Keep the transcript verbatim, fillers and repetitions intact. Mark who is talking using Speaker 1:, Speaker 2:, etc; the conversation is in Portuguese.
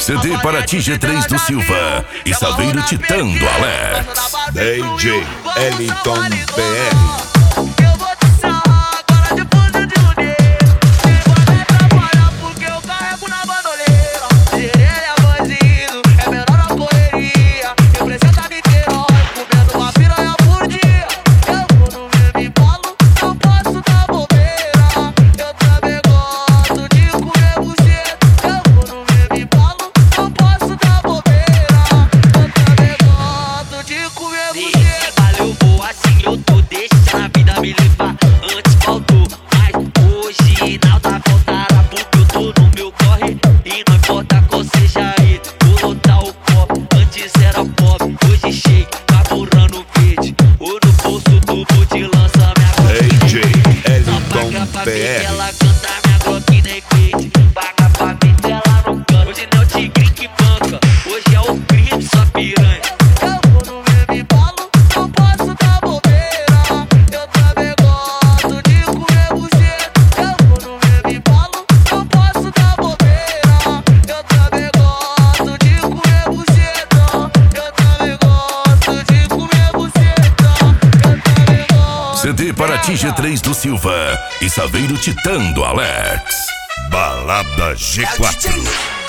Speaker 1: C D para T G três do Silva e Saveiro Titã do Alex.
Speaker 2: D J Eliton P R.
Speaker 3: Valeu, vou assim, eu tô deixando a vida me levar. Antes faltou, mas hoje nada faltará, porque eu tô no meu corre. E não importa qual seja ele, vou lotar o copo. Antes era pobre, hoje cheio, carburando verde. Ou no bolso tubo de lança minha Glock.
Speaker 2: D J Eliton P R.
Speaker 3: Ela canta minha Glock nem crente. Paga pra mim, ela não canta. Hoje não é o tigre que banca, hoje é o crime, só piranha.
Speaker 1: C D para T G três do Silva e Saveiro Titã do Alex.
Speaker 2: Balada G quatro.